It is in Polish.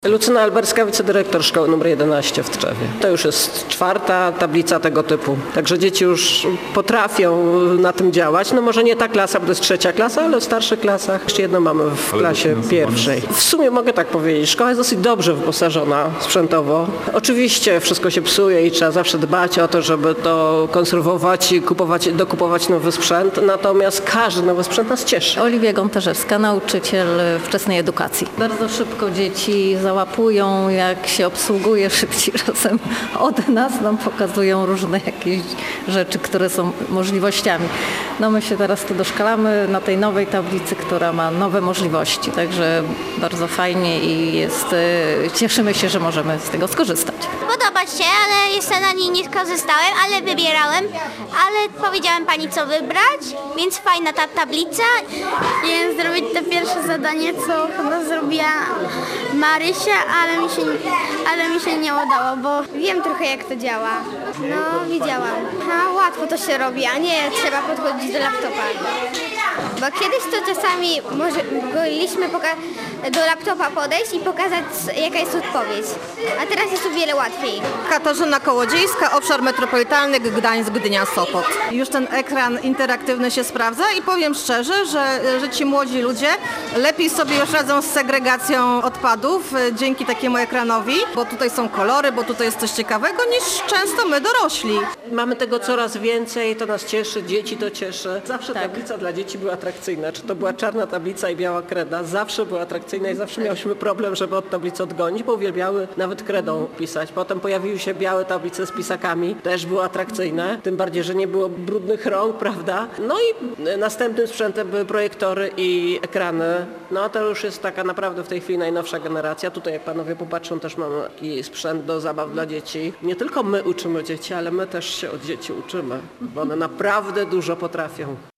Lucyna Alberska, wicedyrektor szkoły nr 11 w Tczewie. To już jest 4. tablica tego typu. Także dzieci już potrafią na tym działać. No może nie ta klasa, bo to jest 3. klasa, ale w starszych klasach jeszcze jedno mamy w klasie 1. W sumie mogę tak powiedzieć, szkoła jest dosyć dobrze wyposażona sprzętowo. Oczywiście wszystko się psuje i trzeba zawsze dbać o to, żeby to konserwować i dokupować nowy sprzęt. Natomiast każdy nowy sprzęt nas cieszy. Oliwia Gontarzewska, nauczyciel wczesnej edukacji. Bardzo szybko dzieci załapują, jak się obsługuje szybciej razem od nas, nam pokazują różne jakieś rzeczy, które są możliwościami. No my się teraz tu doszkalamy na tej nowej tablicy, która ma nowe możliwości, także bardzo fajnie i cieszymy się, że możemy z tego skorzystać. Podoba się, ale jeszcze na niej nie skorzystałem, ale wybierałem, ale powiedziałem pani co wybrać, więc fajna ta tablica. Chciałem zrobić to pierwsze zadanie, co chyba zrobiła Marysia, ale mi się nie udało, bo wiem trochę jak to działa. No, widziałam. Łatwo to się robi, a nie trzeba podchodzić do laptopa. Bo kiedyś to czasami mogliśmy do laptopa podejść i pokazać, jaka jest odpowiedź. A teraz jest o wiele łatwiej. Katarzyna Kołodziejska, obszar metropolitalny Gdańsk, Gdynia, Sopot. Już ten ekran interaktywny się sprawdza i powiem szczerze, że ci młodzi ludzie lepiej sobie już radzą z segregacją odpadów dzięki takiemu ekranowi, bo tutaj są kolory, bo tutaj jest coś ciekawego, niż często my dorośli. Mamy tego coraz więcej, to nas cieszy, dzieci to cieszy. Zawsze tablica dla dzieci była atrakcyjna. Czy to była czarna tablica i biała kreda, zawsze była atrakcyjna i zawsze miałyśmy problem, żeby od tablicy odgonić, bo uwielbiały nawet kredą pisać. Potem pojawiły się białe tablice z pisakami, też były atrakcyjne, tym bardziej, że nie było brudnych rąk, prawda? No i następnym sprzętem były projektory i ekrany. No to już jest taka naprawdę w tej chwili najnowsza generacja. Tutaj jak panowie popatrzą, też mamy taki sprzęt do zabaw dla dzieci. Nie tylko my uczymy dzieci, ale my też się od dzieci uczymy, bo one naprawdę dużo potrafią.